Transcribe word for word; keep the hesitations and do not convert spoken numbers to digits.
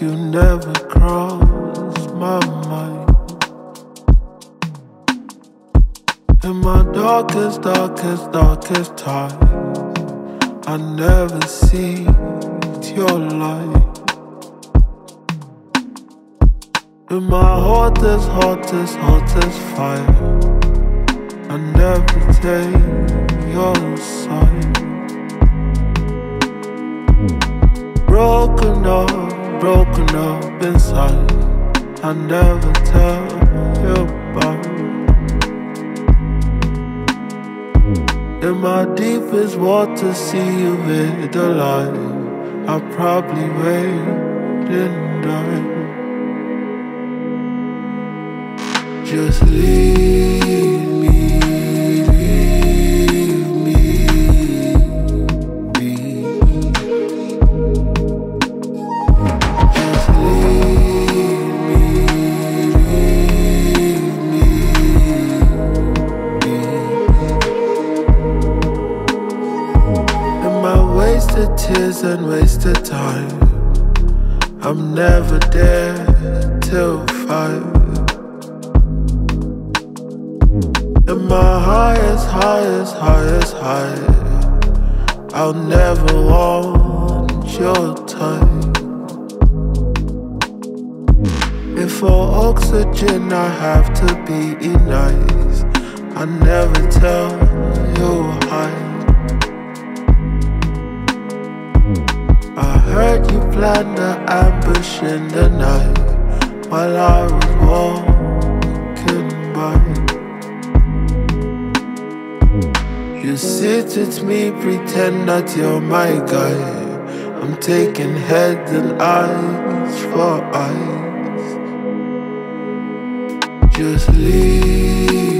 You never crossed my mind. In my darkest, darkest, darkest time, I never see your light. In my hottest, hottest, hottest fire, I never take your side. Broken up, broken up inside, I never tell you about. In my deepest water, see you with the light, I'll probably wait and die. Just leave me, leave me be. Just leave me, leave me be. In my wasted tears and wasted time, I'm never there till five. In my highest, highest, highest high, I'll never want your time. If for oxygen I have to be nice, I never tell you hi. I heard you planned the ambush in the night while I was walking by. You sit with me, pretend that you're my guy. I'm taking head and eyes for eyes. Just leave